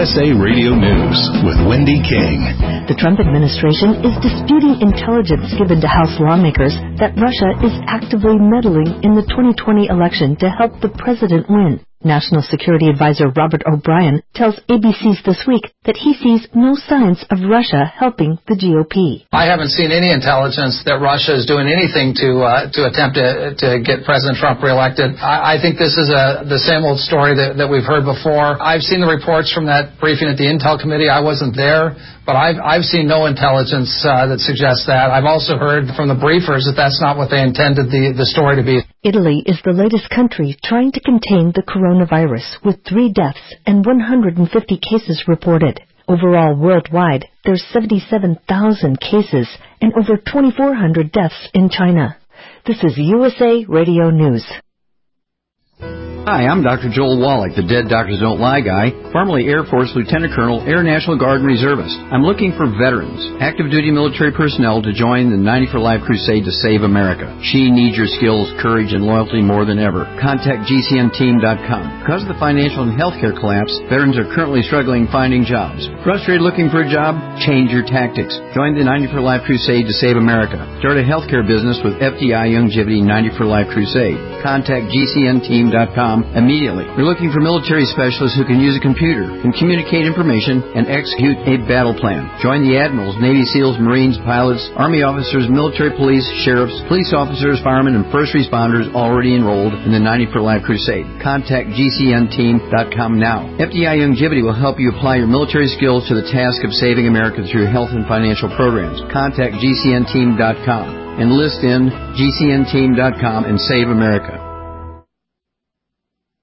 USA Radio News with Wendy King. The Trump administration is disputing intelligence given to House lawmakers that Russia is actively meddling in the 2020 election to help the president win. National Security Advisor Robert O'Brien tells ABC's This Week that he sees no signs of Russia helping the GOP. I haven't seen any intelligence that Russia is doing anything to attempt to get President Trump reelected. I think this is the same old story that we've heard before. I've seen the reports from that briefing at the Intel Committee. I wasn't there, but I've seen no intelligence that suggests that. I've also heard from the briefers that that's not what they intended the story to be. Italy is the latest country trying to contain the coronavirus, with 3 deaths and 150 cases reported. Overall, worldwide, there's 77,000 cases and over 2,400 deaths in China. This is USA Radio News. Hi, I'm Dr. Joel Wallach, the Dead Doctors Don't Lie guy, formerly Air Force Lieutenant Colonel, Air National Guard and Reservist. I'm looking for veterans, active duty military personnel to join the 90 for Life crusade to save America. She needs your skills, courage, and loyalty more than ever. Contact GCNteam.com. Because of the financial and healthcare collapse, veterans are currently struggling finding jobs. Frustrated looking for a job? Change your tactics. Join the 90 for Life crusade to save America. Start a healthcare business with FDI Youngevity 90 for Life crusade. Contact GCNteam.com immediately. We're looking for military specialists who can use a computer, can communicate information, and execute a battle plan. Join the admirals, Navy SEALs, Marines, pilots, Army officers, military police, sheriffs, police officers, firemen, and first responders already enrolled in the 90 for Life crusade. Contact GCNteam.com now. FDI Youngevity will help you apply your military skills to the task of saving America through health and financial programs. Contact GCNteam.com. Enlist in GCNteam.com and save America.